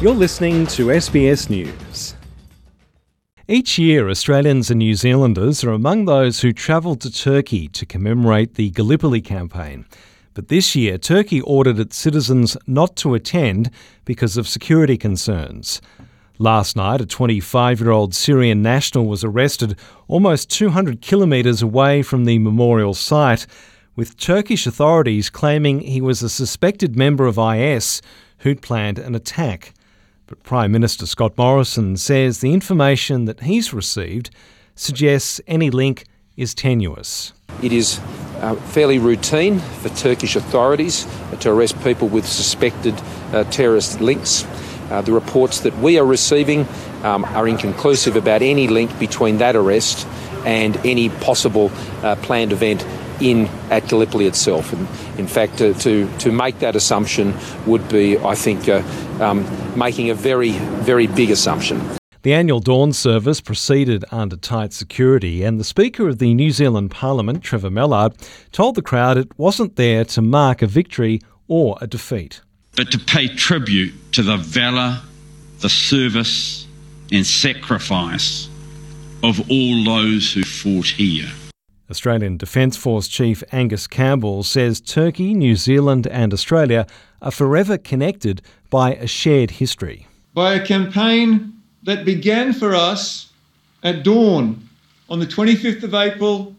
You're listening to SBS News. Each year, Australians and New Zealanders are among those who travel to Turkey to commemorate the Gallipoli campaign. But this year, Turkey ordered its citizens not to attend because of security concerns. Last night, a 25-year-old Syrian national was arrested almost 200 kilometres away from the memorial site, with Turkish authorities claiming he was a suspected member of IS who'd planned an attack. But Prime Minister Scott Morrison says the information that he's received suggests any link is tenuous. It is fairly routine for Turkish authorities to arrest people with suspected terrorist links. The reports that we are receiving are inconclusive about any link between that arrest and any possible planned event at Gallipoli itself. And in fact, to make that assumption would be, I think, making a very, very big assumption. The annual dawn service proceeded under tight security, and the Speaker of the New Zealand Parliament, Trevor Mallard, told the crowd it wasn't there to mark a victory or a defeat, but to pay tribute to the valour, the service and sacrifice of all those who fought here. Australian Defence Force Chief Angus Campbell says Turkey, New Zealand and Australia are forever connected by a shared history. By a campaign that began for us at dawn on the 25th of April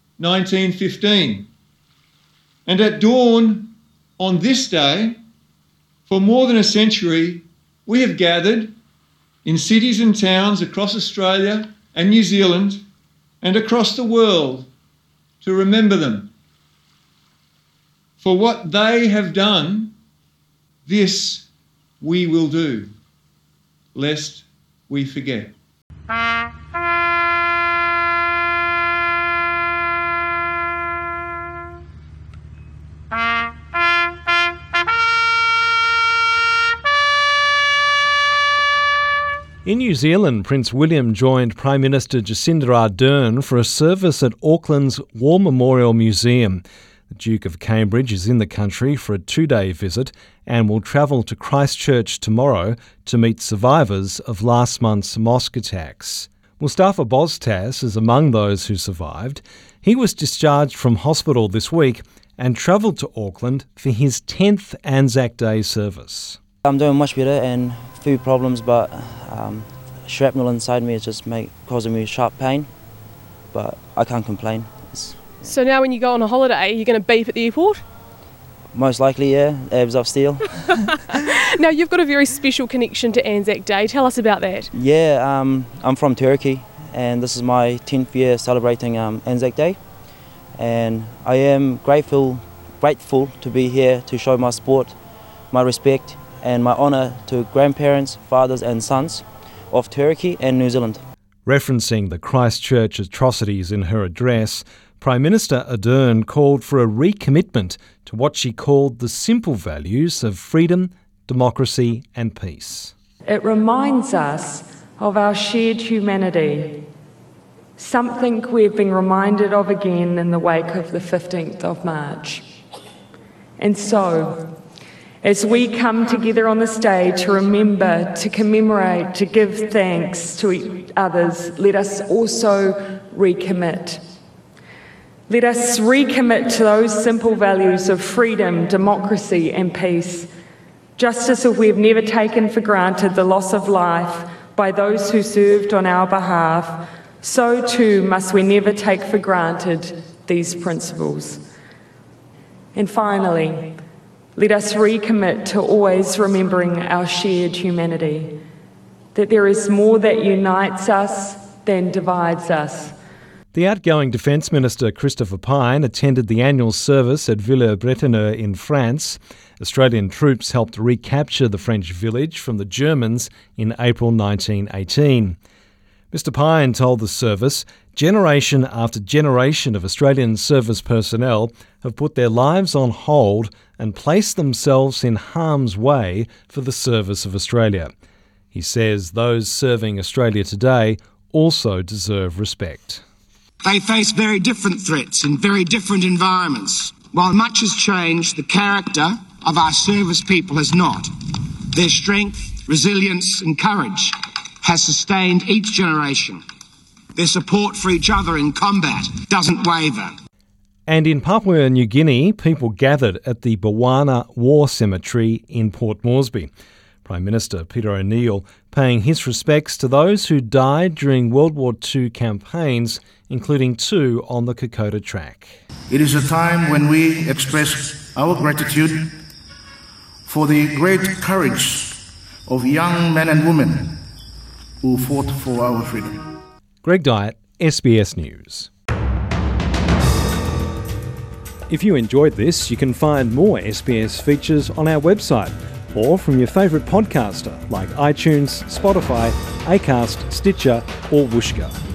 1915. And at dawn on this day, for more than a century, we have gathered in cities and towns across Australia and New Zealand and across the world to remember them. For what they have done, this we will do, lest we forget. In New Zealand, Prince William joined Prime Minister Jacinda Ardern for a service at Auckland's War Memorial Museum. The Duke of Cambridge is in the country for a 2-day visit and will travel to Christchurch tomorrow to meet survivors of last month's mosque attacks. Mustafa Boztas is among those who survived. He was discharged from hospital this week and travelled to Auckland for his 10th Anzac Day service. I'm doing much better and few problems, but shrapnel inside me is just causing me sharp pain, but I can't complain. So now when you go on a holiday, you're going to beep at the airport? Most likely, yeah, abs of steel. Now you've got a very special connection to Anzac Day. Tell us about that. Yeah, I'm from Turkey and this is my 10th year celebrating Anzac Day, and I am grateful to be here to show my support, my respect and my honour to grandparents, fathers and sons of Turkey and New Zealand. Referencing the Christchurch atrocities in her address, Prime Minister Ardern called for a recommitment to what she called the simple values of freedom, democracy and peace. It reminds us of our shared humanity, something we've been reminded of again in the wake of the 15th of March. And so, as we come together on this day to remember, to commemorate, to give thanks to others, let us also recommit. Let us recommit to those simple values of freedom, democracy and peace. Just as if we have never taken for granted the loss of life by those who served on our behalf, so too must we never take for granted these principles. And finally, let us recommit to always remembering our shared humanity, that there is more that unites us than divides us. The outgoing Defence Minister Christopher Pyne attended the annual service at Villers-Bretonneux in France. Australian troops helped recapture the French village from the Germans in April 1918. Mr Pyne told the service, generation after generation of Australian service personnel have put their lives on hold and placed themselves in harm's way for the service of Australia. He says those serving Australia today also deserve respect. They face very different threats in very different environments. While much has changed, the character of our service people has not. Their strength, resilience and courage has sustained each generation. Their support for each other in combat doesn't waver. And in Papua New Guinea, people gathered at the Bawana War Cemetery in Port Moresby. Prime Minister Peter O'Neill paying his respects to those who died during World War II campaigns, including 2 on the Kokoda track. It is a time when we express our gratitude for the great courage of young men and women who fought for our freedom. Greg Dyett, SBS News. If you enjoyed this, you can find more SBS features on our website or from your favourite podcaster like iTunes, Spotify, Acast, Stitcher or Whooshkaa.